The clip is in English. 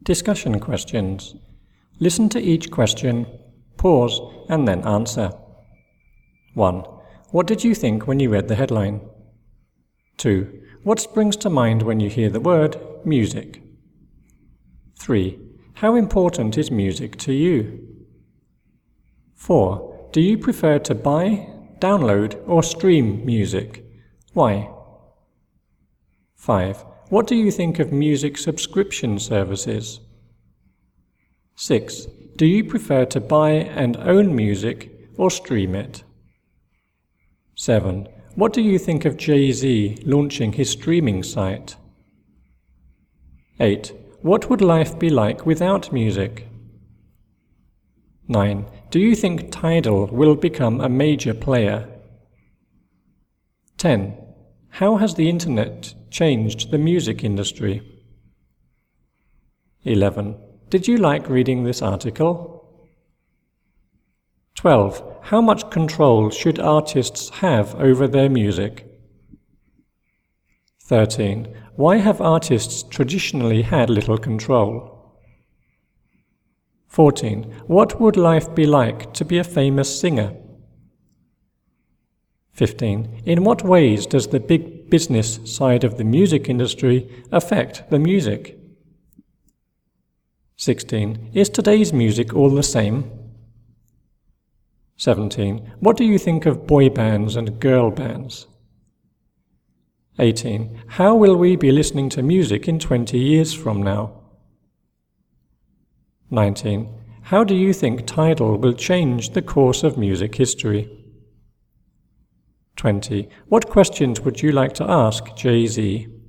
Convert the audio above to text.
Discussion questions. Listen to each question, pause, and then answer. 1. What did you think when you read the headline? 2. What springs to mind when you hear the word music? 3. How important is music to you? 4. Do you prefer to buy, download, or stream music? Why? 5. What do you think of music subscription services? 6. Do you prefer to buy and own music or stream it? 7. What do you think of Jay-Z launching his streaming site? 8. What would life be like without music? 9. Do you think Tidal will become a major player? 10. How has the internet changed the music industry? 11. Did you like reading this article? 12. How much control should artists have over their music? 13. Why have artists traditionally had little control? 14. What would life be like to be a famous singer? 15. In what ways does the big business side of the music industry affect the music? 16. Is today's music all the same? 17. What do you think of boy bands and girl bands? 18. How will we be listening to music in 20 years from now? 19. How do you think Tidal will change the course of music history? 20. What questions would you like to ask Jay-Z?